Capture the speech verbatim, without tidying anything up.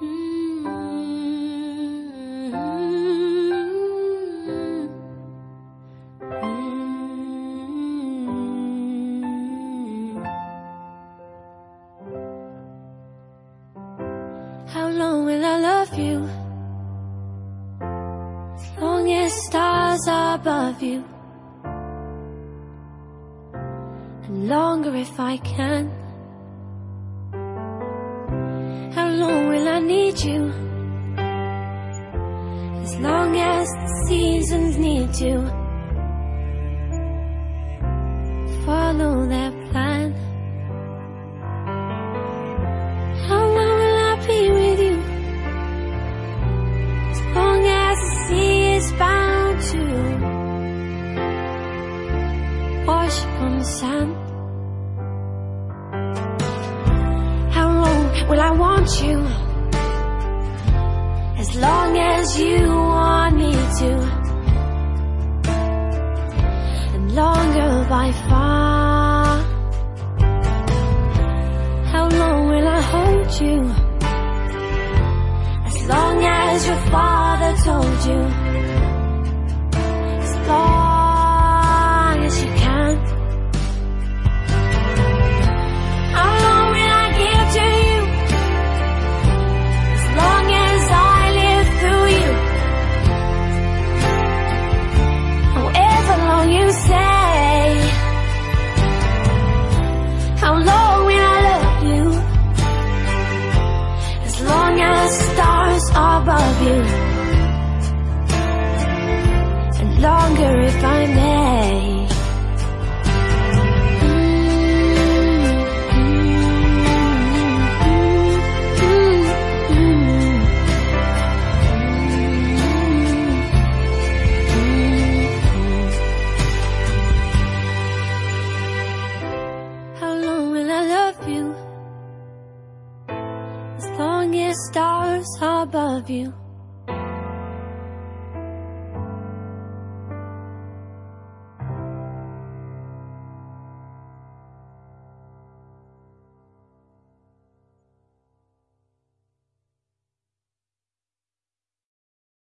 How long will I love you? As long as stars are above you, and longer if I can. How long will I need you? As long as the seasons need to follow their plan. How long will I be with you? As long as the sea is bound to wash upon the sand. How long will I want you? As long as you want me to, and longer by far. How long will I hold you? As long as your father told you, as long as you can. How long will I give to you? As long as I live through you. However long you say. How long will I love you? As long as stars are above you, and longer if I may. How long will I love you? As long as stars are above you,